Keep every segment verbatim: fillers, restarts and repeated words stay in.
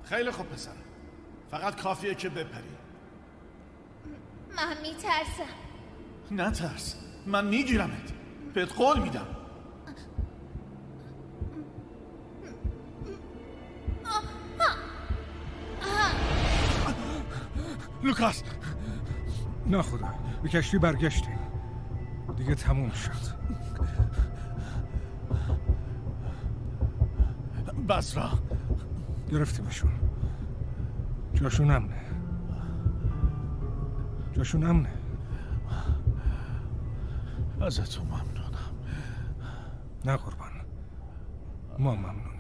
خیلی خوب پسرم، فقط کافیه که بپری. من میترسم. نترس، من میگیرمت، بهت قول میدم. لوکاس. نه خدا، به کشتی برگشتیم، دیگه تموم شد. بسرا گرفتیمشون، جاشون امنه، جاشون امنه. ازتون ممنونم. نه قربان، ما ممنونیم.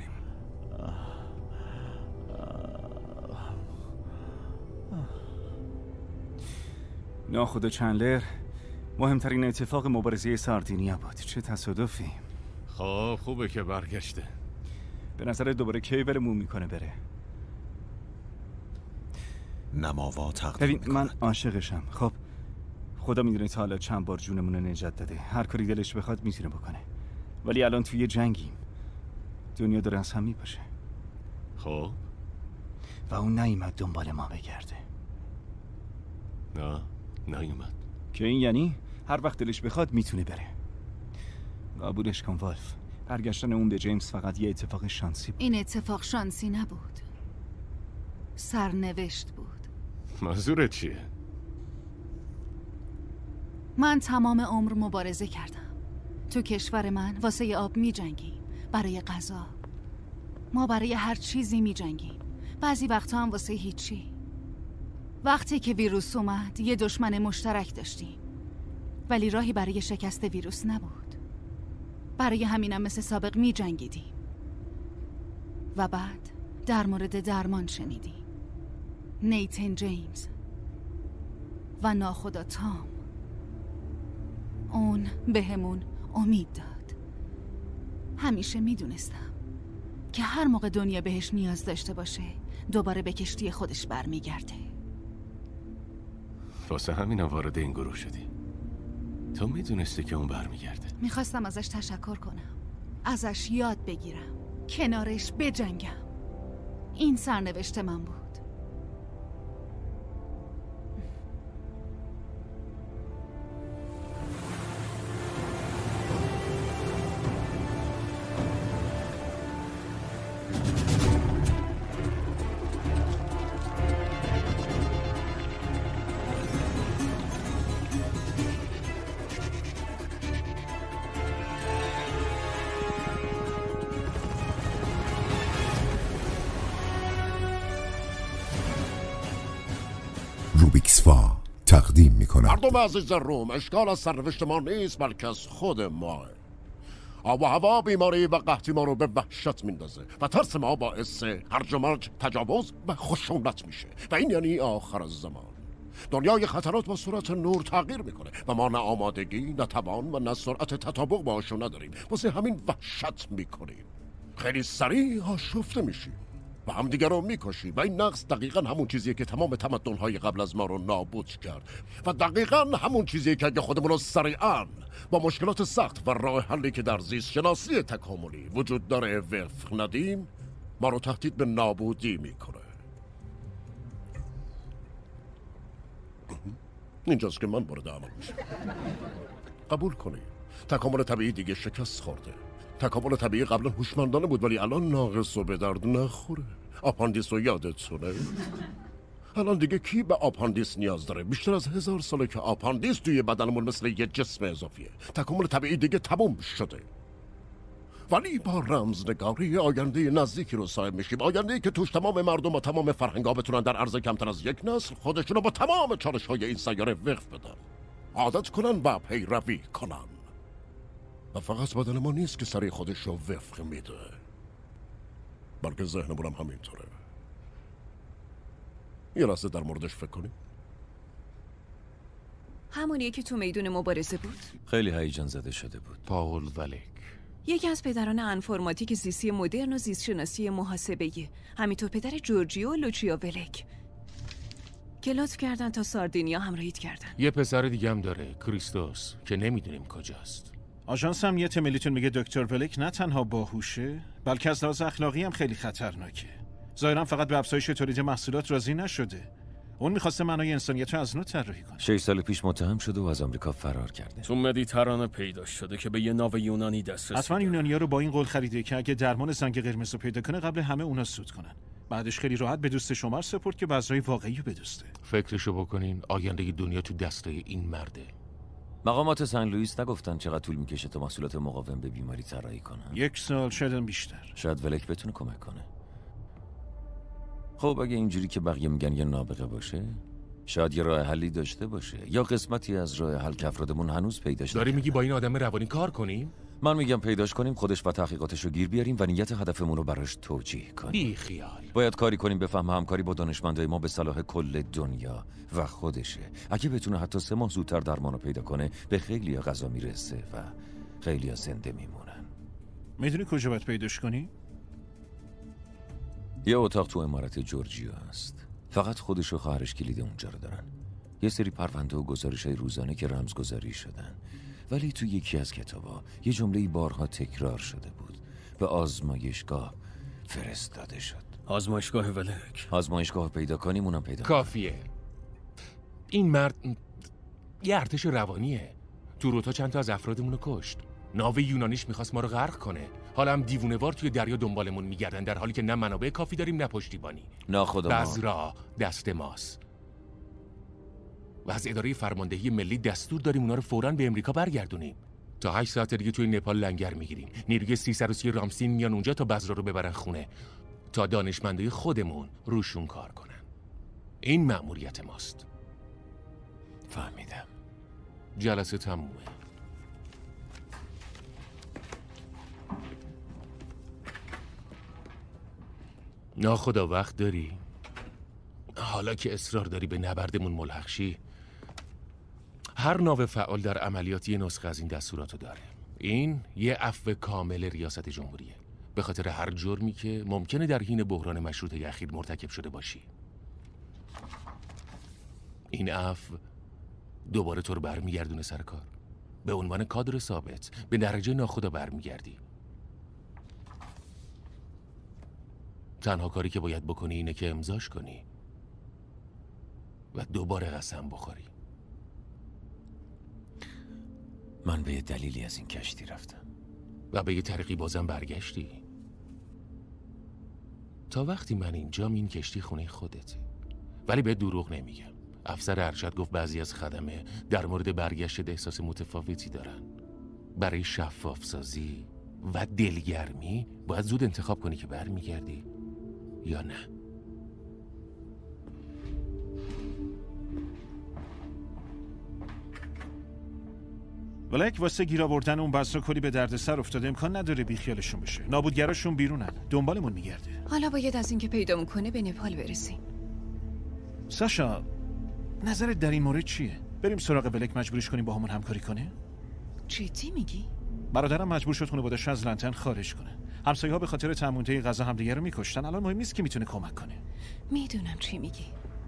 ناخدا چندلر مهمترین اتفاق مبارزه ساردینیا بود. چه تصادفی. خب خوبه که برگشته. به نظر دوباره کی برمون میکنه بره؟ نماوا تقدیم ببین من عاشقشم. خب خدا میدونه تا حالا چند بار جونمون رو نجات داده. هر کاری دلش بخواد میتونه بکنه. ولی الان توی جنگیم، دنیا داره از هم میپاشه. خب و اون نیومد دنبال ما بگرده. نه نیومد. که این یعنی هر وقت دلش بخواد میتونه بره. قبولش کن والف، برگشتن اون به جیمز فقط یه اتفاق شانسی بود. این اتفاق شانسی نبود، سرنوشت بود. منظورت چیه؟ من تمام عمر مبارزه کردم. تو کشور من واسه آب می جنگیم، برای غذا، ما برای هر چیزی می جنگیم، بعضی وقتا هم واسه هیچی. وقتی که ویروس اومد یه دشمن مشترک داشتیم، ولی راهی برای شکست ویروس نبود. برای همینم مثل سابق می جنگیدیم. و بعد در مورد درمان شنیدیم. نیتن جیمز و ناخدا تام، اون بهمون امید داد. همیشه میدونستم که هر موقع دنیا بهش نیاز داشته باشه دوباره به کشتی خودش برمیگرده. واسه همینم وارد این گروه شدی. تو میدونستی که اون برمیگرده. میخواستم ازش تشکر کنم، ازش یاد بگیرم، کنارش بجنگم. این سرنوشت من بود. روبیکسفا تقدیم می‌کند. مردم عزیز روم، اشکال از سرنوشت ما نیست بلکه از خود ما. آب و هوا، بیماری و قحطی ما رو به وحشت میندازه و ترس ما باعث هرج و مرج، تجاوز و خشونت میشه و این یعنی آخر الزمان. دنیای خطرات با سرعت نور تغییر میکنه و ما نه آمادگی، نه توان و نه سرعت تطابق باهاشون نداریم. واسه همین وحشت میکنیم، خیلی سریع آشفته میشیم و همدیگر رو میکشیم و این نقص دقیقا همون چیزیه که تمام تمدن‌های قبل از ما رو نابود کرد و دقیقا همون چیزیه که اگه خودمون رو سریعا با مشکلات سخت و راه حلی که در زیست شناسی تکاملی وجود داره وفق ندیم، ما رو تهدید به نابودی میکنه. اینجاست که من وارد عمل میشم. قبول کنید تکامل طبیعی دیگه شکست خورده. تکامل طبیعی قبلا هوشمندانه بود ولی الان ناقص و به درد نخوره. آپاندیس رو یادتونه؟ الان دیگه کی به آپاندیس نیاز داره؟ بیشتر از هزار ساله که آپاندیس توی بدنمون مثل یه جسم اضافیه. تکامل طبیعی دیگه تموم شده. ولی با رمزنگاری آینده نزدیکی رو صاحب میشیم، آینده‌ای که توش تمام مردم و تمام فرهنگ‌ها بتونن در عرض کمتر از یک نسل خودشون رو با تمام چالش‌های این سیاره وقف بدن، عادت کنن و پیروی کنن. و فقط بدن ما نیست که سریع خودش رو وفق میده، بلکه ذهنمون هم همینطوره. یه لحظه در موردش فکر کنیم. همونیه که تو میدون مبارزه بود؟ خیلی هیجان زده شده بود. پاول ولک، یکی از پدران انفرماتیک زیستی مدرن و زیست شناسی محاسبه‌ای، همینطور پدر جورجیو و لوچیا ولک که لطف کردن تا ساردینیا همراهیت کردن. یه پسر دیگه هم داره، کریستوس، که نمیدونیم کجاست. آژانس هم یه تملیتون میگه دکتر ولک نه تنها باهوشه بلکه از لحاظ اخلاقی هم خیلی خطرناکه. ظاهرا فقط به افزایش تولید محصولات راضی نشده. اون می‌خواسته معنای انسانیت رو از نو طراحی کنه. شش سال پیش متهم شده و از آمریکا فرار کرده. تو مدیترانه پیدا شده که به یه ناو یونانی دسترسی داره. حتما یونانی‌ها رو با این قول خریده که اگه درمان زنگ قرمز رو پیدا کنه قبل همه اونا سود کنن. بعدش خیلی راحت به دوست شمار سپرد که بذرای واقعی رو بدوسته. فکرشو بکنین آینده دنیا تو دسته این مرده. مقامات سن لوئیس نگفتن چقدر طول میکشه تا محصولات مقاوم به بیماری طراحی کنن؟ یک سال، شاید هم بیشتر. شاید ولک بتونه کمک کنه. خب اگه اینجوری که بقیه میگن یه نابغه باشه، شاید یه راه حلی داشته باشه، یا قسمتی از راه حل که افرادمون هنوز پیداش نکردن. داری میگی با این آدم روانی کار کنیم؟ من میگم پیداش کنیم، خودش و تحقیقاتش رو گیر بیاریم و نیت هدفمون رو براش توجیه کنیم. بی خیال. باید کاری کنیم بفهمه همکاری با دانشمندای ما به صلاح کل دنیا و خودشه. اگه بتونه حتی سه ماه زودتر درمانو پیدا کنه، به خیلی‌ها غذا میرسه و خیلی‌ها زنده میمونن. میدونی کجا باید پیداش کنی؟ یه اتاق تو امارت جورجیا هست. فقط خودش و خواهرش کلید اونجا رو دارن. یه سری پرونده و گزارش‌های روزانه که رمزگذاری شدن. ولی تو یکی از کتابا یه جمله‌ای بارها تکرار شده بود. به آزمایشگاه فرستاده شد. آزمایشگاه ولک. آزمایشگاه پیدا کنیم اونم پیدا کنیم. کافیه. این مرد یه ارتش روانیه. تو روتا چند تا از افرادمون رو کشت. ناو یونانیش میخواست ما رو غرق کنه. حالا هم دیوونه‌وار توی دریا دنبالمون میگردن، در حالی که نه منابع کافی داریم نه پشتیبانی. ناخدا بذرا دست ماست. و از اداره فرماندهی ملی دستور داریم اونا رو فوراً به امریکا برگردونیم. تا هشت ساعت دیگه توی نپال لنگر میگیریم. نیروی سیصد و سی رامسین میان اونجا تا بذرا رو ببرن خونه، تا دانشمندای خودمون روشون کار کنن. این مأموریت ماست. فهمیدم. جلسه تمومه. ناخدا وقت داری؟ حالا که اصرار داری به نبردمون ملحق شی، هر ناو فعال در عملیات یه نسخه از این دستوراتو داره. این یه عفو کامل ریاست جمهوریه به خاطر هر جرمی که ممکنه در حین بحران مشروطه اخیر مرتکب شده باشی. این عفو دوباره تو رو برمیگردونه سر کار. به عنوان کادر ثابت به درجه ناخدا برمیگردی. تنها کاری که باید بکنی اینه که امضاش کنی و دوباره قسم بخوری. من به یه دلیلی از این کشتی رفتم و به یه طریقی بازم برگشتی. تا وقتی من اینجام این کشتی خونه خودته. ولی به دروغ نمیگم. افسر ارشد گفت بعضی از خدمه در مورد برگشت احساس متفاوتی دارن. برای شفاف سازی و دلگرمی باید زود انتخاب کنی که برمیگردی یا نه. ولک واسه گیر آوردن اون بذرا کلی به دردسر افتاده، امکان نداره بیخیالشون بشه. نابودگراشون بیرونن، دنبالمون میگرده. حالا باید از اینکه پیدامون کنه به نپال برسیم. ساشا، نظرت در این مورد چیه؟ بریم سراغ ولک مجبورش کنیم با همون همکاری کنه؟ جدی میگی؟ برادرم مجبور شد خانواده‌اش از لندن خارج کنه. همسایه‌ها به خاطر تامونده غذا همدیگه رو میکشتن. الان مهم نیست که میتونه کمک کنه. میدونم چی میگی.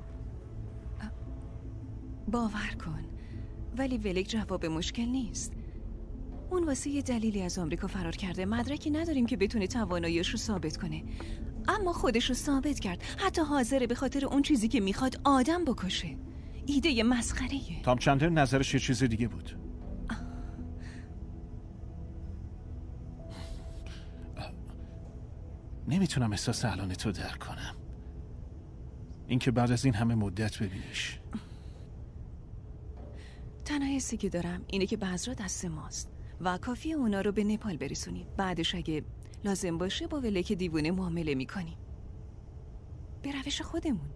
باور کن، ولی ولک جواب مشکل نیست. اون واسه یه دلیلی از آمریکا فرار کرده. مدرکی نداریم که بتونه تواناییش رو ثابت کنه، اما خودش رو ثابت کرد. حتی حاضره به خاطر اون چیزی که میخواد آدم بکشه. ایده یه مسخره‌ایه. تام چندر نظرش یه چیز دیگه بود. نمیتونم احساس الان تو درک کنم، اینکه بعد از این همه مدت ببینیش. تنها حسی که دارم اینه که بذرا دست ماست و کافیه اونا رو به نپال برسونیم. بعدش اگه لازم باشه با ولک دیوونه معامله میکنیم به روش خودمون.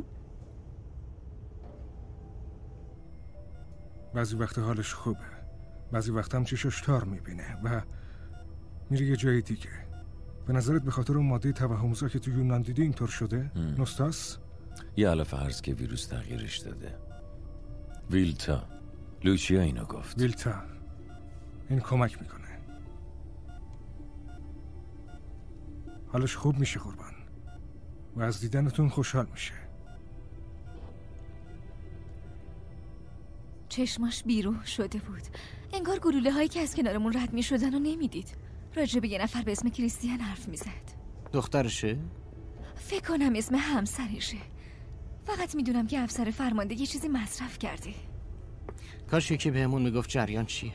بعضی وقت حالش خوبه، بعضی وقت هم چشش تار میبینه و میره یه جای دیگه. به نظرت به خاطر اون ماده توهم‌زا که تو یونان دیدی اینطور شده؟ نوستاس؟ یه علف فرض که ویروس تغییرش داده. ویلتا لوچیا اینو گفت. ویلتا این کمک میکنه. حالش خوب میشه قربان و از دیدنتون خوشحال میشه. چشماش بیروح شده بود، انگار گلوله هایی که از کنارمون رد میشدن و نمیدید. راجع به یه نفر به اسم کریستیان حرف میزد. دخترشه؟ فکر کنم اسم همسرشه. فقط میدونم که افسر فرمانده یه چیزی مصرف کرده. کاش یکی بهمون میگفت جریان چیه.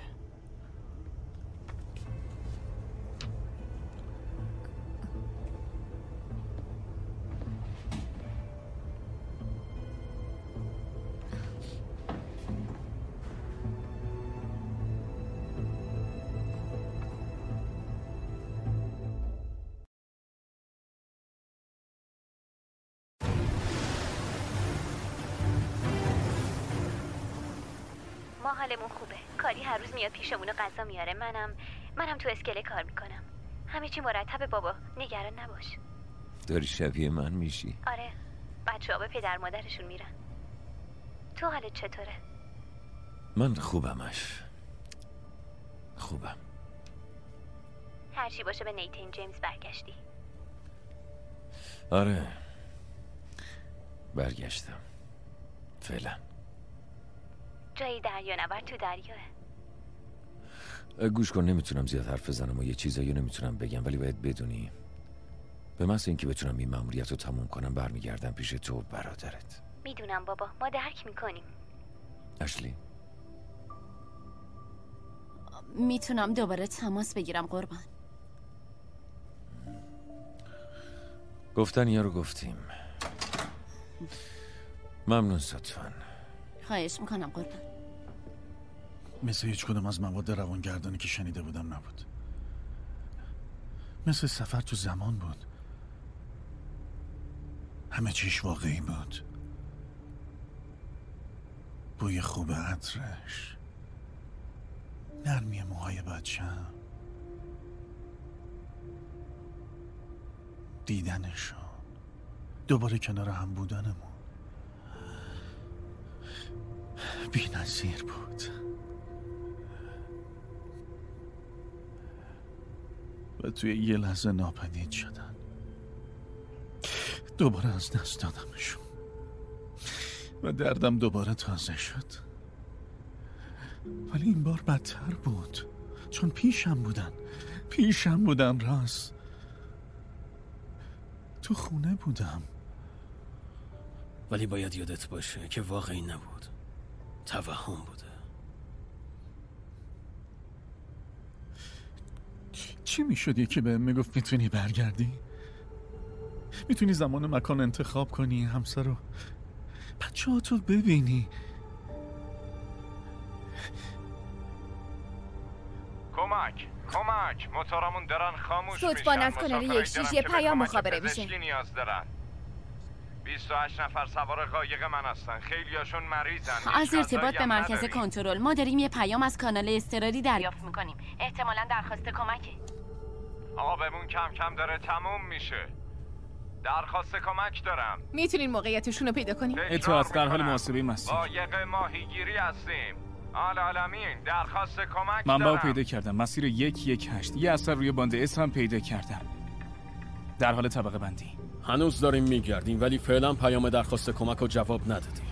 حالمون خوبه. کاری هر روز میاد پیشمون و غذا میاره. منم منم تو اسکله کار میکنم. همه چی مرتبه بابا، نگران نباش. داری شبیه من میشی؟ آره، بچه‌ها به پدر مادرشون میرن. تو حالت چطوره؟ من خوبمش. خوبم. هر چی باشه به نیتن جیمز برگشتی؟ آره، برگشتم. فعلا جایی دریا نبرد تو دریاه. گوش کن، نمیتونم زیاد حرف بزنم و یه چیزایی نمیتونم بگم، ولی باید بدونی به محض اینکه بتونم این مأموریت رو تموم کنم برمیگردم پیش تو برادرت. میدونم بابا، ما درک میکنیم. اشلی، میتونم دوباره تماس بگیرم قربان؟ گفتن یا رو گفتیم. ممنون صدفاً. خواهش میکنم قربان. مثل هیچ کدوم از مواد روانگردانی که شنیده بودم نبود. مثل سفر تو زمان بود. همه چیش واقعی بود. بوی خوب عطرش، نرمی موهای بچه‌م، دیدنشون، دوباره کنار هم بودنمون بی‌نظیر بود. و توی یه لحظه ناپدید شدن. دوباره از دست دادمشون و دردم دوباره تازه شد. ولی این بار بدتر بود، چون پیشم بودن پیشم بودن راست. تو خونه بودم. ولی باید یادت باشه که واقعی نبود، توهم بوده. چی میشد یکی بهم میگفت میتونی برگردی؟ میتونی زمان و مکان انتخاب کنی، همسر رو، بچه ها تو ببینی. کمک کمک موتورمون دارن خاموش میشن. صدفان از کانال یک شیش یه پیام مخابره میشه. نیاز دارن. بیست و هشت نفر سوار قایق من هستن. خیلیاشون مریضن. از ارتباط به مرکز کنترل ما داریم یه پیام از کانال اضطراری دریافت میکنیم. احتمالاً درخواست کمکه. آبمون کم کم داره تموم میشه. درخواست کمک دارم. میتونین موقعیتشون رو پیدا کنیم؟ اطلاعات در حال محاسبه مسیر. قایق ماهیگیری هستیم. العالمین درخواست کمک منبع دارم. رو پیدا کردم. مسیر یک یک هشت. یه اثر روی باند اس هم پیدا کردم. در حال طبقه بندی. هنوز داریم میگردیم ولی فعلا پیام درخواست کمک رو جواب ندادیم.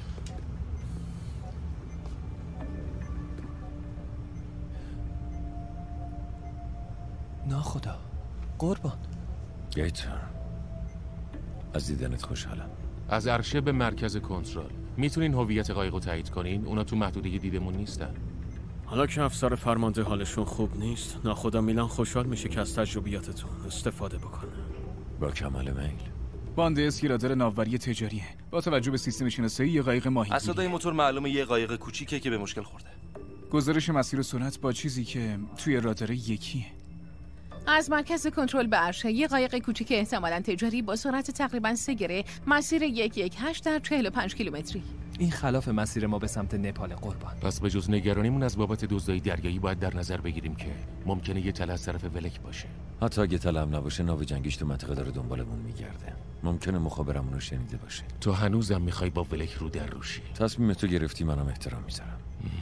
ناخدا قربان. گیتر، از دیدنت خوشحالم. از عرشه به مرکز کنترل. میتونین هویت قایق رو تایید کنین؟ اونا تو محدوده دیدمون نیستن. حالا که افسر فرمانده حالشون خوب نیست، ناخدا میلان خوشحال میشه که از تجربیاتتون استفاده بکنه. با کمال میل. باند اس رادار ناوبری تجاریه. با توجه به سیستم شناسایی یه قایق ماهیگیری. از صدای موتور معلومه یه قایق کوچیکه که به مشکل خورده. گزارش مسیر و سرعت با چیزی که توی رادار یکیه. از مرکز کنترل به عرشه یه قایق کوچیک احتمالاً تجاری با سرعت تقریباً سه گره مسیر یک یک هشت در چهل و پنج کیلومتری. این خلاف مسیر ما به سمت نپال قربان. پس به جز نگرانیمون از بابت دزدای دریایی باید در نظر بگیریم که ممکنه یه تله از طرف ولک باشه. حتی اگه تله هم نباشه، ناو جنگیش تو منطقه داره دنبالمون میگرده. ممکنه مخابرمون رو شنیده باشه. تو هنوزم میخوای با ولک رو در روشی. تصمیم تو گرفتی، منم احترام میذارم.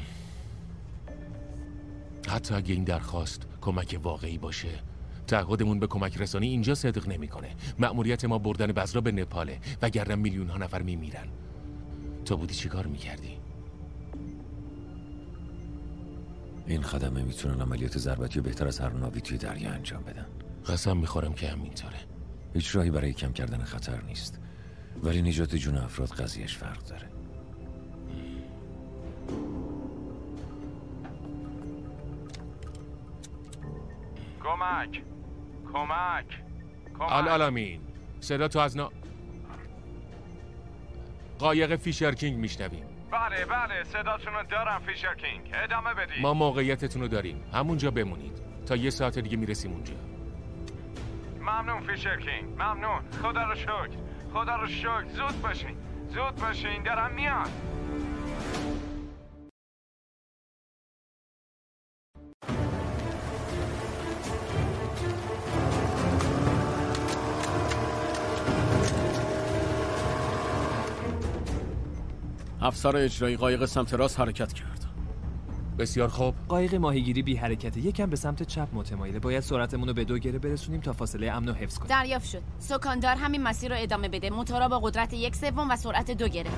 حتی اگه این درخواست کمک واقعی باشه، تعهدمون به کمک رسانی اینجا صدق نمیکنه. مأموریت ما بردن بذرا به نپاله، وگرنه میلیون ها نفر میمیرن. تو بودی چیکار میکردی؟ این خدمه میتونن عملیات ضربتی و بهتر از هر ناوی توی دریا انجام بدن. قسم میخورم که همینطوره. هیچ راهی برای کم کردن خطر نیست، ولی نجات جون افراد قضیهش فرق داره. کمک کمک کمک العالمین، صدا تو از نا... قایق فیشر کینگ میشنویم. بله بله صداتون رو دارم فیشر کینگ، ادامه بدید. ما موقعیتتون رو داریم، همونجا بمونید تا یه ساعت دیگه میرسیم اونجا. ممنون فیشر کینگ، ممنون. خدا رو شکر، خدا رو شکر. زود باشین، زود باشین، دارم میاد. افسر اجرایی قایق سمت راست حرکت کرد. بسیار خوب. قایق ماهیگیری بی حرکته، یکم به سمت چپ متمایله. باید سرعتمون رو به دو گره برسونیم تا فاصله امن رو حفظ کنیم. دریافت شد. سکاندار همین مسیر رو ادامه بده. موتورا با قدرت یک سوم و سرعت دو گره.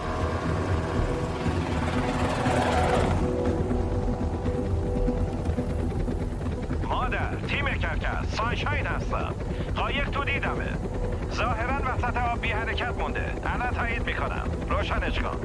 مادر، تیم کرکس، سانشاین هستم. قایق تو دیدمه. ظاهراً وسط آب بی حرکت مونده. الان تایید میکنم. روشنش کن.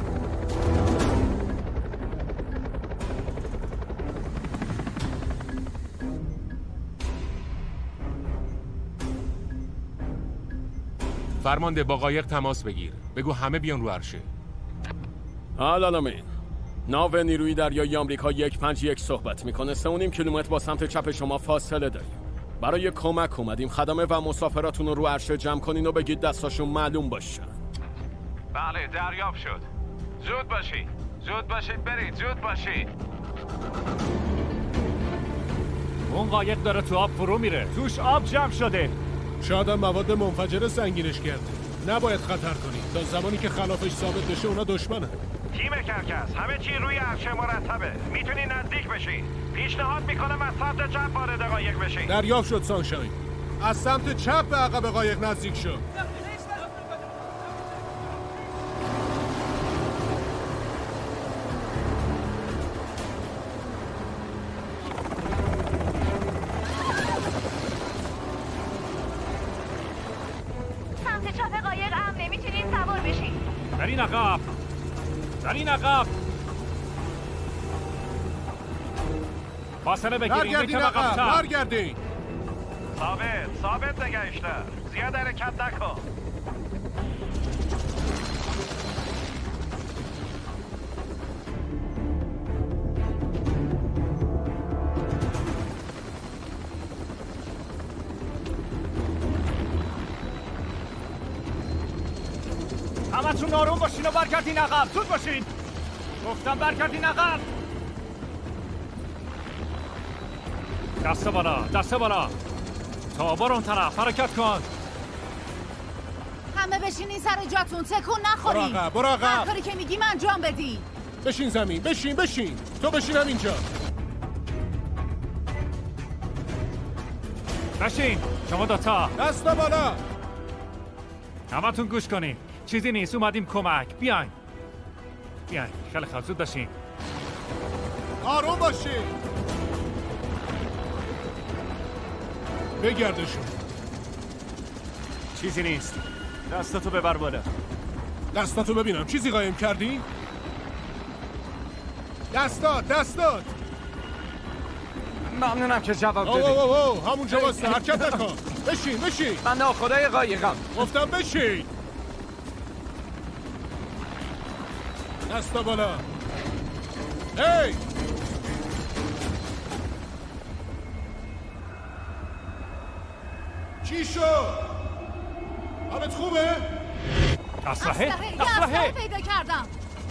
فرمانده با قایق تماس بگیر. بگو همه بیان رو عرشه. العالمین، ناو نیروی دریایی آمریکا یک پنج یک صحبت میکنه. سه و نیم کیلومتر با سمت چپ شما فاصله داریم. برای کمک اومدیم. خدمه و مسافراتون رو رو عرشه جمع کنین و بگید دستاشون معلوم باشن. بله دریافت شد. زود باشید، زود باشید، برید، زود باشید. اون قایق داره تو آب فرو میره. توش آب جمع شده. شاید هم مواد منفجره سنگینش کرده. نباید خطر کنید. تا زمانی که خلافش ثابت بشه اونا دشمنن. تیم کرکس، همه چی روی عرشه مرتبه. میتونی نزدیک بشین. پیشنهاد میکنم از سمت چپ وارد قایق بشین. دریافت شد سانشاین. از سمت چپ به عقب قایق نزدیک شد. سمت چپ قایق امنه، میتونین سوار بشین. در این عقب، در این عقب. فاصله بگیرین. برگردین عقب، برگردین. ثابت، ثابت نگهشته. زیاد حرکت نکن. همتون آروم باشین و برگردین عقب. زود باشین. گفتم برگردین عقب. دسته بالا، دسته بالا. تا برو اون طرف حرکت کن. همه بشینین سر جاتون، تکون نخورین. برو عقب، برو عقب. هر کاری که میگیم انجام بدین. بشین زمین، بشین بشین. تو بشین هم اینجا. بشین شما دوتا. دستا بالا. همتون گوش کنین. چیزی نیست، اومدیم کمک. بیاین بیاین. خیلی خوب، زود باشین. آروم باشین. بگردشون. چیزی نیست. دستاتو ببر بالا. دستاتو ببینم. چیزی قایم کردی؟ دستات، دستات. ممنونم که جواب او دادی. او او او همونجا واسه حرکت نکن. بشین بشین. من ناخدای قایقم. گفتم بشین. دستا بالا. هی چی شد؟ حالت خوبه؟ اسلحه؟ اسلحه پیدا کردم.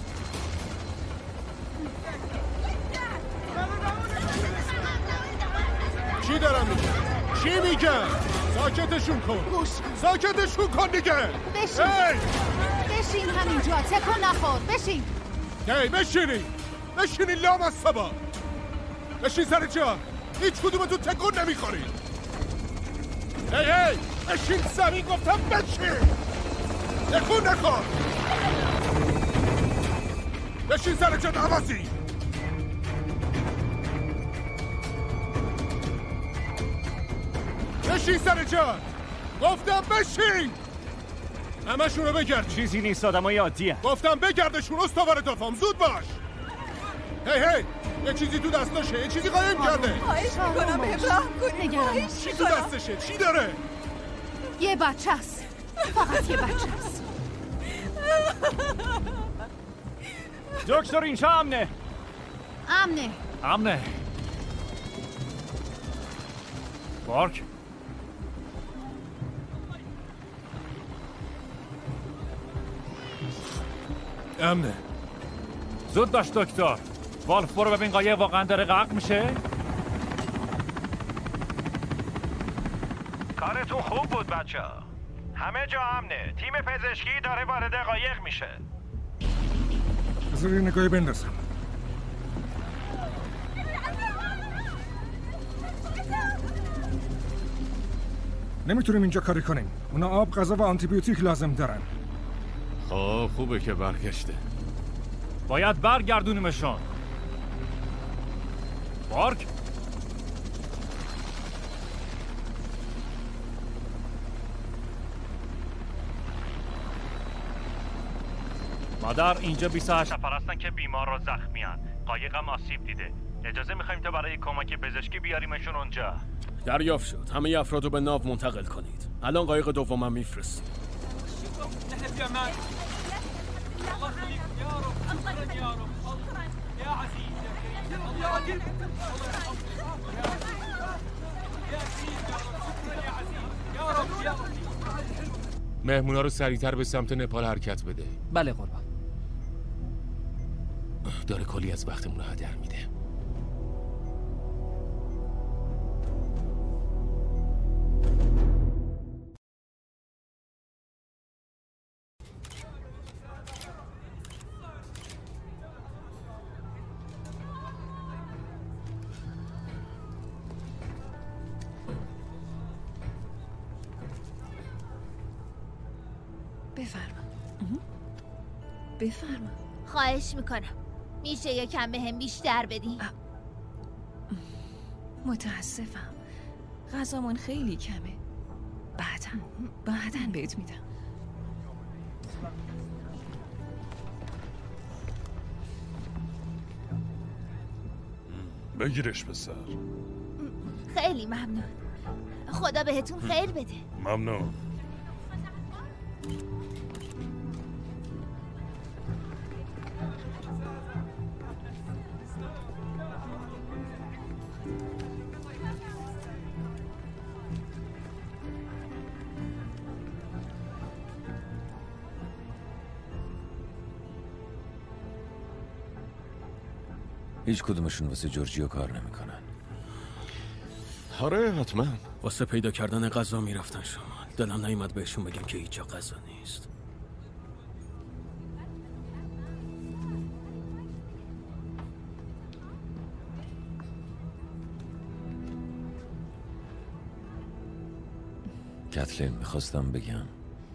چی دارم میگم؟ چی میگم؟ ساکتشون کن. گوش ساکتشون کن دیگه. بشین. هی بشین همینجا، تکون نخور. بشین. هی بشینی. بشینی لام از سبا. بشین سر جا. هیچ کدومتون تکون نمیخوری. هی هی بشین زمین. گفتم بشین. تکون نکن. بشین سر جا نوازی. بشین سر جا. گفتم بشین. همشون رو بگرد. چیزی نیست، آدمای عادیه. گفتم بگردشون استوار تفام. زود باش. هی هی یه چیزی تو دستشه، یه چیزی قایم کرده. خواهش میکنم ابراهیم کنی. خواهش چی تو دستشه؟ چی داره؟ یه بچه است. فقط یه بچه است. دکتر اینجا امنه. امنه. امنه. بارک. امنه. زود باش دکتر. والف برو ببین قایق واقعا داره غرق میشه. کارتون خوب بود بچه ها. همه جا امنه. تیم پزشکی داره وارد قایق میشه. بذار یه نگاهی بندازم. نمیتونیم اینجا کاری کنیم. اونا آب، غذا و آنتی بیوتیک لازم دارن. خب خوبه که برگشته. باید برگردونیمشون. بارک. مادر اینجا بیست و هشت نفر هستن که بیمار رو زخمیان. قایقم آسیب دیده. اجازه میخوایم تا برای کمک پزشکی بیاریمشون اونجا. دریافت شد. همه افراد رو به ناو منتقل کنید. الان قایق دومم میفرستیم. مهمونا رو سریعتر به سمت نپال حرکت بده. بله قربان. داره کلی از وقتمون رو هدر میده. بفرما. بفرما. خواهش میکنم میشه یکم بهم بیشتر بدین؟ متاسفم غذامون خیلی کمه. بعدن بعدن بهت میدم. بگیرش پسر. خیلی ممنون. خدا بهتون خیر بده. ممنون. هیچ کدومشون واسه جورجیا کار نمیکنن. آره حتما. واسه پیدا کردن غذا میرفتن شما. دلم نیومد بهشون بگم که هیچ جا غذا نیست. کتلین میخواستم بگم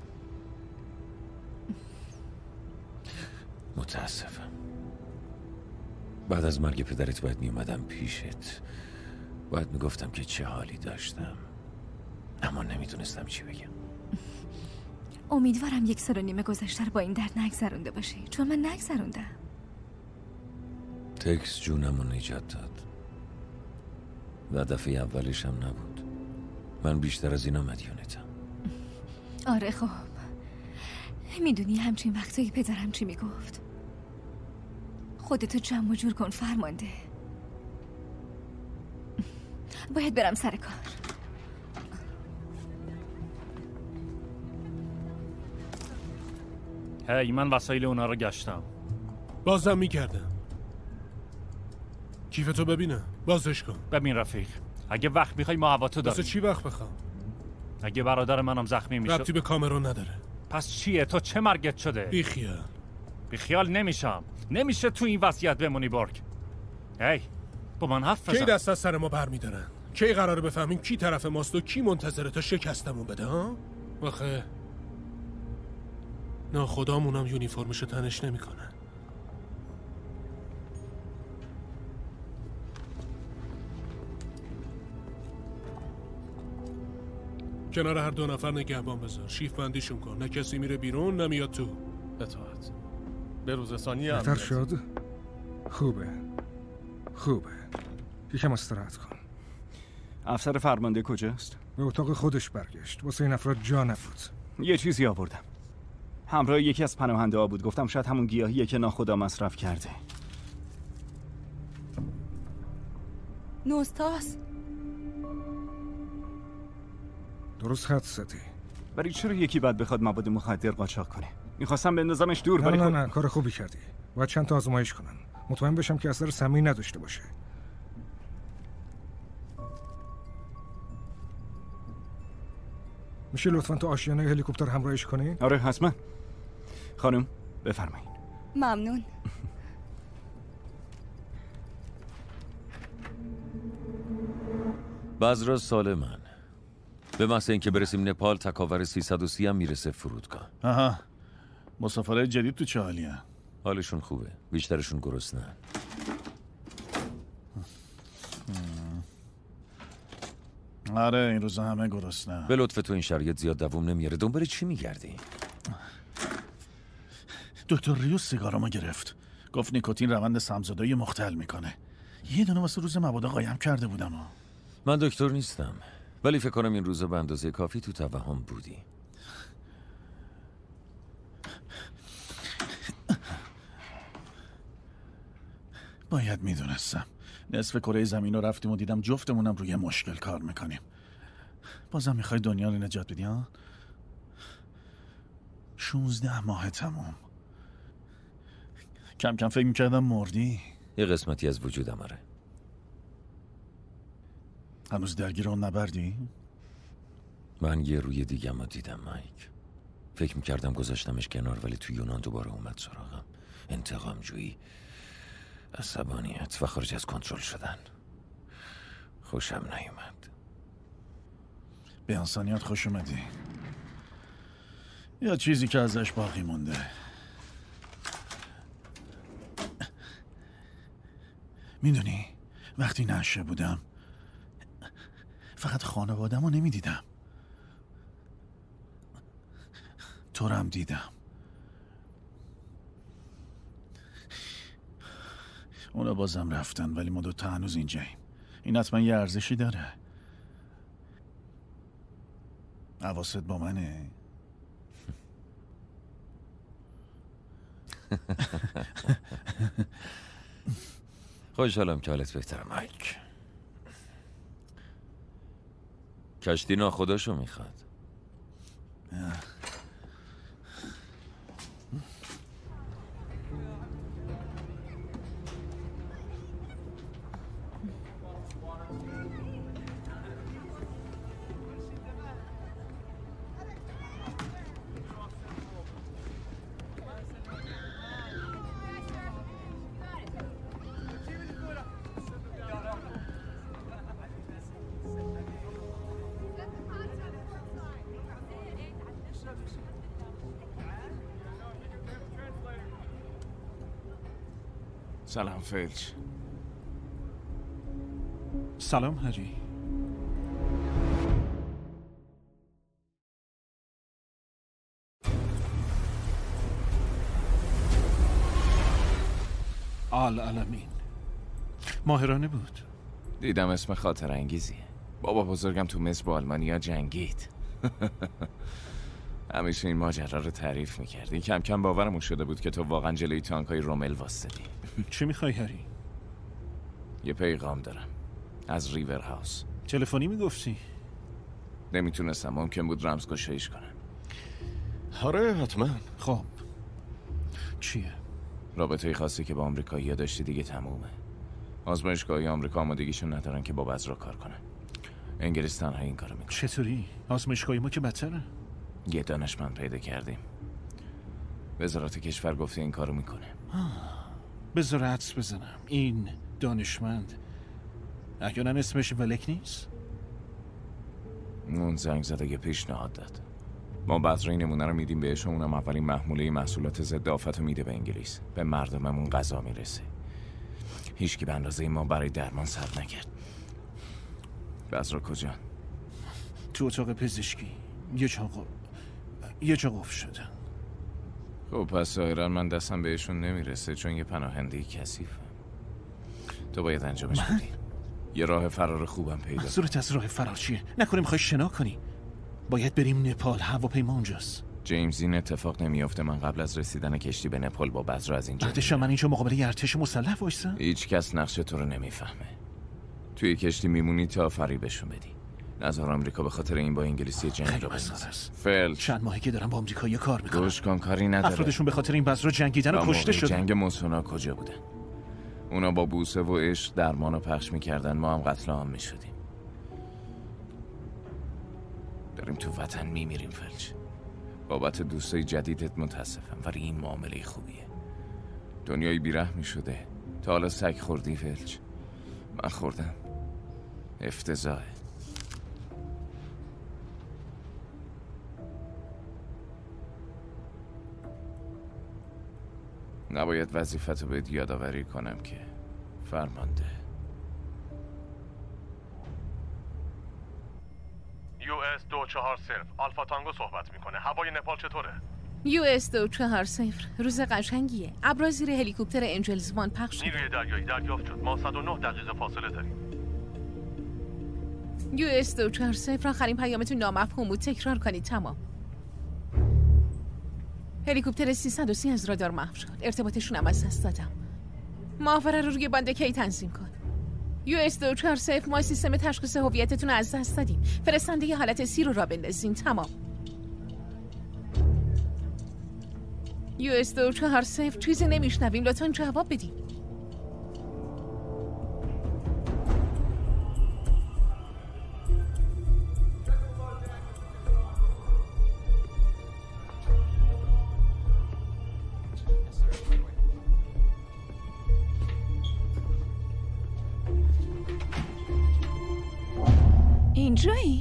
متاسفم. بعد از مرگ پدرت باید میومدم پیشت. باید میگفتم که چه حالی داشتم، اما نمیتونستم چی بگم. امیدوارم یک سال و نیمه گذشته با این درد نگذرونده باشی، چون من نگذروندم. تکس جونمو نجات داد و دفعه اولش هم نبود. من بیشتر از اینا مدیونتم. آره خب میدونی همچین وقتایی پدرم چی میگفت؟ خودتو جمع و جور کن فرمانده. باید برم سر کار. هی من وسایل اونا رو گشتم. بازم میگردم. کیفتو ببینم. بازش کن. ببین رفیق، اگه وقت میخوای ما هواتو داریم. واسه چی وقت بخوام؟ اگه برادر منم زخمی میشه. ربطی به کامرون نداره. پس چیه؟ تو چه مرگت شده؟ بیخیال. بیخیال نمیشم. نمیشه تو این وضعیت بمونی برگ. هی با من حرف بزن. کی دست از سر ما برمیدارن؟ کی قراره بفهمیم کی طرف ماست و کی منتظره تا شکستمون بده ها؟ آخه ناخدامونم یونیفرمشو تنش نمیکنن. کنار هر دو نفر نگهبان بذار. شیف بندیشون کن. نه کسی میره بیرون نه میاد تو. اطاعت. به روز ثانی بهتر شد؟ خوبه خوبه یکم استراحت کن. افسر فرمانده کجاست؟ به اتاق خودش برگشت. واسه این افراد جا نبود. یه چیزی آوردم. همراه یکی از پناهنده ها بود. گفتم شاید همون گیاهیه که ناخدا مصرف کرده. نوستاس درست خط زدی. ولی چرا یکی بعد بخواد مواد مخدر قاچاق کنه؟ میخواستم بندازمش دور. نه ولی نه خود... نه کار خوبی کردی. باید چند تا آزمایش کنن. مطمئن بشم که اثر سمی نداشته باشه. میشه لطفاً تو آشیانه هلیکوپتر همراهیش کنی؟ آره حتما. خانم بفرمایید. ممنون. بذرا سالمن. به محض اینکه برسیم نپال تکاور سیصد و سی هم میرسه فرودگاه. آها. مسافرای جدید تو چه حالیه؟ حالشون خوبه. بیشترشون گرسنه‌ن. آره این روزا همه گرسنه. به لطف تو این شرایط زیاد دوام نمیاره. دنبال چی میگردی؟ دکتر ریو سیگارامو گرفت. گفت نیکوتین روند سمزدایی مختل میکنه. یه دونه واسه روز مبادا قایم کرده بودم ها. من دکتر نیستم ولی فکر کنم این روزا به اندازه کافی تو توهم بودی. باید میدونستم. نصف کره زمین رو رفتیم و دیدم جفتمونم روی مشکل کار میکنیم. بازم میخوای دنیا رو نجات بدی ها؟ شونزده ماه تموم. کم کم فکر میکردم مردی. یه قسمتی از وجودم آره. هنوز درگیر اون نبردی؟ من یه روی دیگم رو دیدم مایک. فکر میکردم گذاشتمش کنار ولی تو یونان دوباره اومد سراغم. انتقام جویی، عصبانیت و خارج از کنترل شدن. خوشم نیومد. به انسانیت خوش اومدی. یا چیزی که ازش باقی مونده. میدونی وقتی نشه بودم فقط خانوادم رو نمیدیدم، تو رو هم دیدم. اونا بازم رفتن ولی ما دوتا هنوز اینجاییم. این حتما یه ارزشی داره. حواست با منه؟ خوشحالم که حالت بهتره مایک. کشتی ناخداشو میخواد. سلام فلج. سلام هری. آل علمین. ماهرانه بود. دیدم اسم خاطر انگیزیه. بابا بزرگم تو مصر با آلمانیا جنگید. همیشه این ماجرا رو تعریف میکردی. کم کم باورمون شده بود که تو واقعا جلوی تانکای رومل واسطی. چی میخوای هری؟ یه پیغام دارم از ریور هاوس. تلفنی میگفتی؟ نمیتونستم، ممکن بود رمزگشاییش کنم. آره حتما. خب چیه؟ رابطه خاصی که با آمریکایی‌ها داشتی دیگه تمومه. آزمایشگاهی آمریکا آمادگیشون ندارن که با بذرا کار کنن. انگلیس تنها این کارو میکنه. چطوری؟ آزمایشگاهی ما که بدتره. یه دانشمند پیدا کردیم. وزارت کشور گفته این کارو میکنه. بذار حدس بزنم این دانشمند احیانا اسمش ولک نیست؟ اون زنگ زده یه پیشنهاد داد. ما بذر این نمونه رو میدیم بهش، اونم اولین محموله محصولات ضد آفت رو میده به انگلیس. به مردممون غذا میرسه. هیچکی به اندازه ما برای درمان صبر نکرد. بذر کجا؟ تو اتاق پزشکی یه جا قف... یه جا قفل شدن. خب پس ظاهرا من دستم بهشون نمیرسه چون یه پناهنده کثیفم. تو باید انجامش بدی. یه راه فرار خوبم پیدا. منظورت از راه فرار چیه؟ نکنه میخوای شنا کنی؟ باید بریم نپال، هواپیما اونجاست. جیمز این اتفاق نمیافته. من قبل از رسیدن کشتی به نپال با بذر از اینجا بعدش من اینجا مقابل ارتش مسلح وایسم؟ هیچ کس نقش تو رو نمیفهمه. توی کشتی میمونی تا فریبشون بدی. نظر آمریکا به خاطر این با انگلیسی جنگ رو بندازه. فعل چند ماهی که دارم با آمریکایی کار میکنم. گوش کن، کاری نداره. افرادشون به خاطر این بذر جنگیدن و کشته شدن. جنگ موسونا کجا بودن؟ اونا با بوسه و عشق درمان رو پخش میکردن، ما هم قتل عام میشدیم. داریم تو وطن میمیریم فلج. بابت دوستای جدیدت متاسفم ولی این معامله خوبیه. دنیای بیرحمی شده. تا حالا سگ خوردی فلج؟ من خوردم. افتضاحه. نباید وظیفتو بهت یادآوری کنم که فرمانده. یو اس دو چهار صفر آلفا تانگو صحبت میکنه. هوای نپال چطوره؟ یو اس دو چهار صفر روز قشنگیه. ابرا زیر هلیکوپتر انجلز وان پخش شد. نیروی دریایی دریافت شد. ما صد و نه دقیقه فاصله داریم. یو اس دو چهار صفر آخرین پیامتون نامفهوم بود. تکرار کنید. تمام. هلیکوپتر سیصد و سی از رادار محو شد. ارتباطشون هم از دست دادم. ماهواره رو روی باند کی تنظیم کن. یو اس دو چهار صفر ما سیستم تشخیص هویتتون رو از دست دادیم. فرستنده ی حالت سی رو را بندازیم. تمام. یو اس دو چهار صفر چیزی نمیشنویم. لطفاً جواب بدیم. اینجایی؟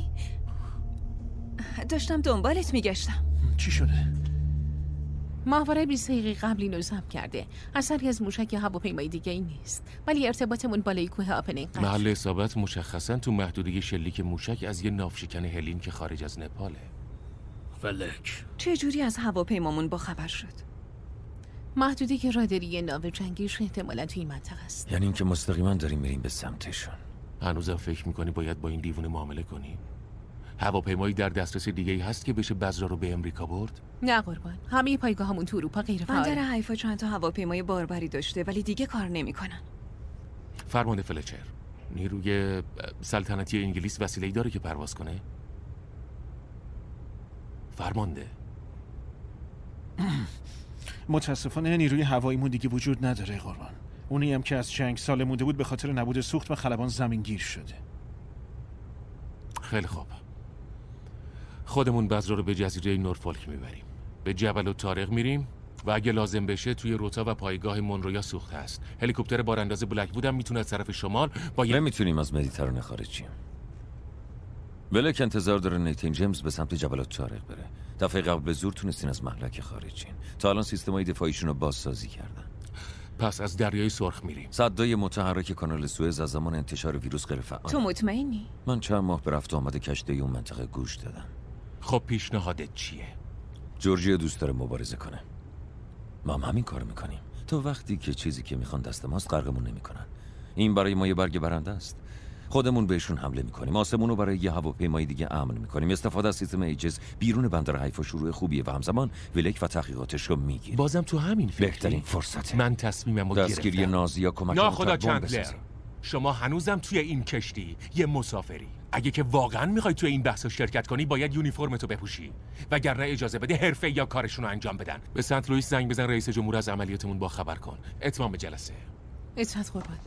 داشتم دنبالت میگشتم. چی شده؟ ماهواره بیست دقیقه قبل اینو ضبط کرده. اثری از موشک یا هواپیمای دیگه ای نیست، ولی ارتباطمون بالای کوه آپنینگ قطع. محل اصابت مشخصا تو محدوده شلیک موشک از یه ناوشکن هلین که خارج از نپاله. فلک چه جوری از هواپیمامون با خبر شد؟ محدوده که راداری ناو جنگیش احتمالاً توی این منطقه است. یعنی اینکه مستقیما داریم میریم به سمتشون. هنوزم فکر میکنی باید با این دیوونه معامله کنی؟ هواپیمایی در دسترس دیگه ای هست که بشه بذر رو به امریکا برد؟ نه قربان، همه پایگاهمون تو اروپا غیر فعاله. بندر حیفا چند تا هواپیمای باربری داشته ولی دیگه کار نمیکنن. فرمانده فلچر، نیروی سلطنتی انگلیس وسیله‌ای داره که پرواز کنه؟ فرمانده متاسفانه نیروی هواییمون دیگه وجود نداره قربان. اونی هم که از جنگ سال مونده بود به خاطر نبود سوخت و خلبان زمین گیر شده. خیلی خوب، خودمون بذر رو به جزیره نورفولک میبریم، به جبل الطارق میریم و اگه لازم بشه توی روتا و پایگاه مونرویا سوخت هست. هلیکوپتر بارانداز بلک وود هم میتونه از طرف شمال با ی... نمیتونیم از مدیترانه خارج شیم. بلک انتظار داره نیتن جیمز به سمت جبل الطارق بره. دفعه قبل به زور تونستین از محلک خارج شین. تا الان سیستمای دفاعیشون رو بازسازی کردن. پس از دریای سرخ میریم. صدای متحرک کانال سوئز از زمان انتشار ویروس غیر فعال. تو مطمئنی؟ من چند ماه به رفت آمد کشتی اون منطقه گوش دادم. خب پیشنهادت چیه؟ جورجیا دوست داره مبارزه کنه. ما هم همین کار میکنیم. تا وقتی که چیزی که میخوان دست ماست غرقمون نمیکنن. این برای ما یه برگ برنده است. خودمون بهشون حمله میکنیم. آسمون رو برای یه هواپیمای دیگه امن میکنیم. استفاده از سیستم ایجز بیرون بندر حیفا شروع خوبیه و همزمان ویلک و تحقیقاتش رو میگیره. بازم تو همین فکری؟ بهترین فرصته. من تصمیمم رو گرفتم. دستگیری نازی‌ها کمک ناخدا چندلر، شما هنوزم توی این کشتی یه مسافری. اگه که واقعا میخوای توی این بحث شرکت کنی باید یونیفرمتو بپوشی، وگرنه اجازه بده حرفه یا کارشون رو انجام بدن. به سنت لوئیس زنگ بزن، رئیس جمهور از عملیاتمون با خبر کن. اتمام جلسه. اطاعت قربان.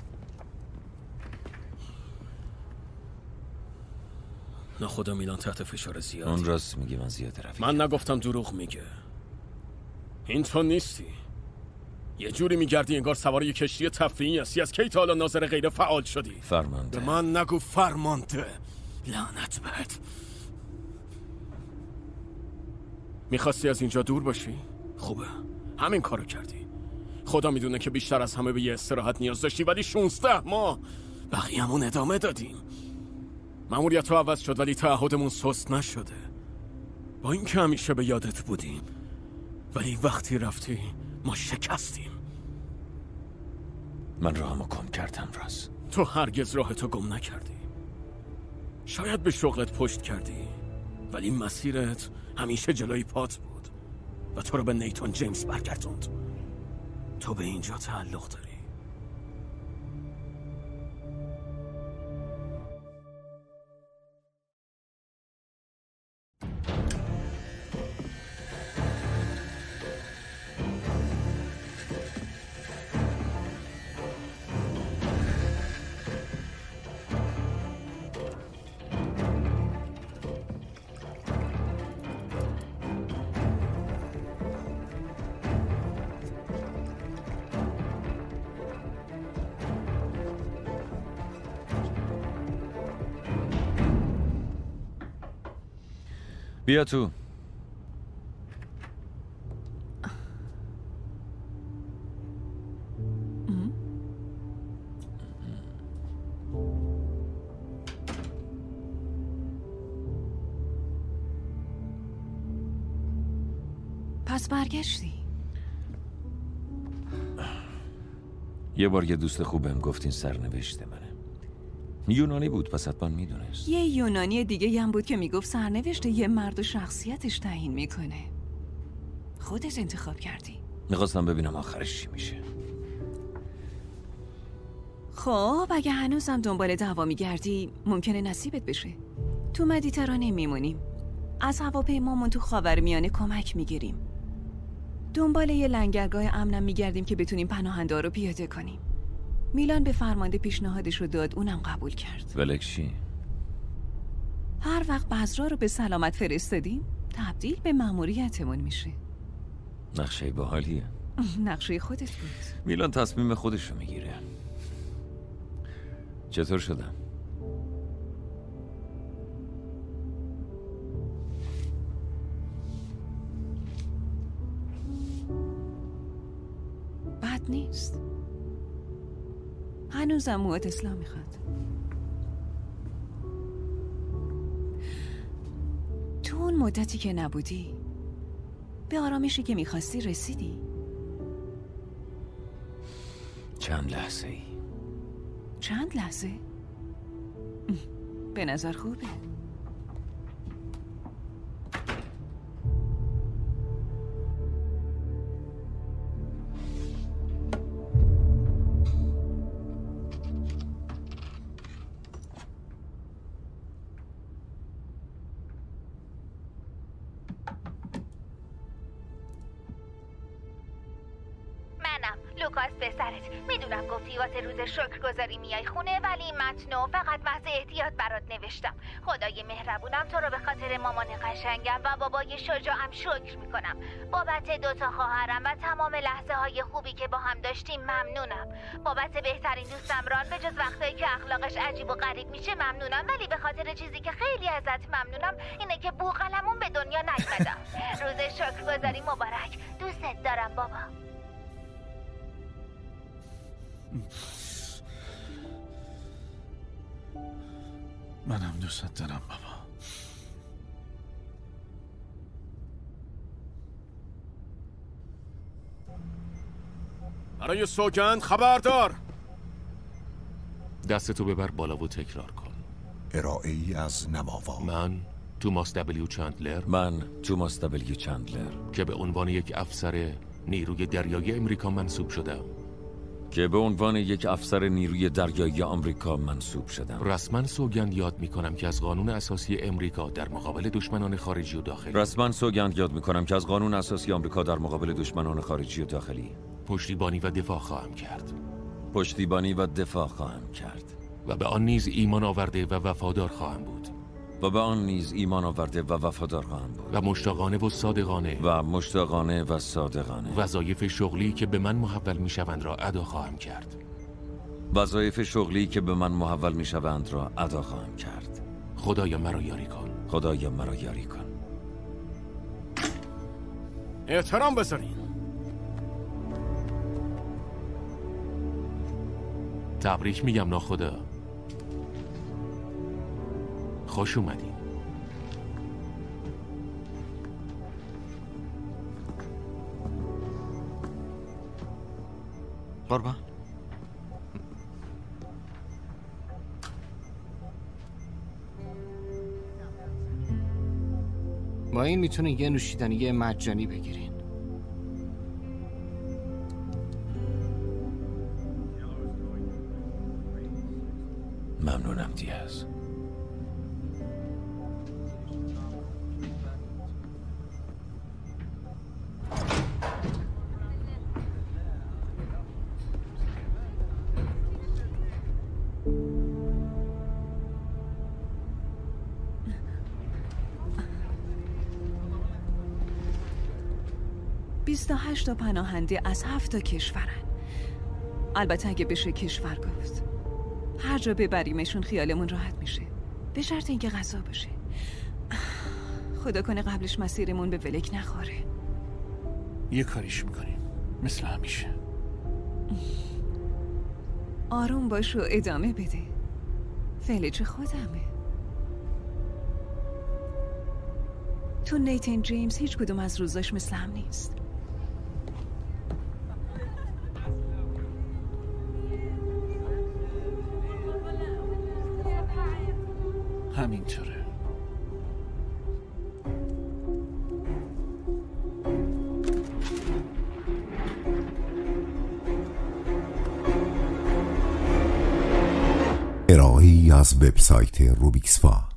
نه خدا میلان تحت فشار زیادی. اون راست میگه، من زیاد رفت. من نگفتم دروغ میگه. این تو نیستی. یه جوری میگردی انگار سوار یه کشتی تفریحی هستی. از کی تا حالا ناظر غیر فعال شدی؟ فرمانده. به من نگو فرمانده. لعنت بهت. میخواستی از اینجا دور باشی؟ خوبه، همین کارو کردی. خدا میدونه که بیشتر از همه به یه استراحت نیاز داشتی، ولی شانزده ماه بقیه‌مون ادامه دادیم. مأموریت تو عوض شد ولی تعهدمون سست نشده. با اینکه همیشه به یادت بودیم، ولی وقتی رفتی ما شکستیم. من راهمو گم کردم راز. تو هرگز راهتو گم نکردی. شاید به شغلت پشت کردی، ولی مسیرت همیشه جلوی پات بود و تو رو به نیتون جیمز برگردوند. تو به اینجا تعلق داری. بیا تو. پس برگشتی؟ یه بار یه دوست خوبم گفت این سرنوشت منه. یونانی بود، پس حتما میدونست. یه یونانی دیگه هم بود که میگفت سرنوشت یه مرد و شخصیتش تعیین میکنه. خودت انتخاب کردی. میخواستم ببینم آخرش چی میشه. خب اگه هنوزم دنبال دعوا میگردی ممکنه نصیبت بشه. تو مدیترانه میمونیم. از هواپیمامون تو خاورمیانه کمک میگیریم. دنبال یه لنگرگاه امنم میگردیم که بتونیم پناهنده رو پیاده کنیم. میلان به فرمانده پیشنهادش رو داد، اونم قبول کرد. ولک چی؟ هر وقت بذرا رو به سلامت فرستادیم تبدیل به مأموریتمون میشه. نقشه باحالیه. نقشه خودت بود. میلان تصمیم خودش رو میگیره. چطور شدم؟ بد نیست. هنوزم موات اصلاح میخواد. تو اون مدتی که نبودی به آرامشی که میخواستی رسیدی؟ چند لحظه ای. چند لحظه؟ به نظر خوبه. لوکاس پسرت. میدونم گفتی واسه روز شکرگزاری میای خونه، ولی متنو فقط محض احتیاط برات نوشتم. خدای مهربونم تو رو به خاطر مامان قشنگم و بابای شجاعم شکر میکنم. بابت دوتا خواهرم و تمام لحظه های خوبی که با هم داشتیم ممنونم. بابت بهترین دوستم ران، به جز وقتایی که اخلاقش عجیب و غریب میشه ممنونم، ولی به خاطر چیزی که خیلی ازت ممنونم اینه که بوقلمون به دنیا نیومدم. روز شکرگزاری مبارک. دوستت دارم بابا. منم دوست دارم بابا. برای سوگند خبردار. دستتو ببر بالا و تکرار کن. ارائه ای از نماوا. من توماس دبلیو چندلر. من توماس دبلیو چندلر که به عنوان یک افسر نیروی دریایی امریکا منصوب شدم. که به عنوان یک افسر نیروی دریایی آمریکا منصوب شدم. رسما سوگند یاد میکنم که از قانون اساسی امریکا در مقابل دشمنان خارجی و داخلی. رسما سوگند یاد میکنم که از قانون اساسی آمریکا در مقابل دشمنان خارجی و داخلی پشتیبانی و دفاع خواهم کرد. پشتیبانی و دفاع خواهم کرد. و به آن نیز ایمان آورده و وفادار خواهم بود. و به آن نیز ایمان آورده و وفادار خواهم بود. و مشتاقانه و صادقانه و مشتاقانه و صادقانه وظایف شغلی که به من محول میشوند را ادا خواهم کرد. وظایف شغلی که به من محول میشوند را ادا خواهم کرد. خدایا مرا یاری کن. خدایا مرا یاری کن. احترام بذارین. تبریک میگم ناخدا. خوش اومدین. قربان. با این میتونین یه نوشیدنی مجانی بگیرین. ممنونم دیاز. بیست و هشت تا پناهنده از هفت تا کشورن. البته اگه بشه کشور گفت. هر جا ببریمشون خیالمون راحت میشه. به شرط اینکه غذا باشه. خدا کنه قبلش مسیرمون به ولک نخوره. یه کاریش میکنیم مثل همیشه. آروم باش و ادامه بده. فلج خودمه. تو نیتن جیمز هیچ کدوم از روزاش مثل هم نیست. همینطوره. ارائه‌ای از وبسایت روبیکسفا.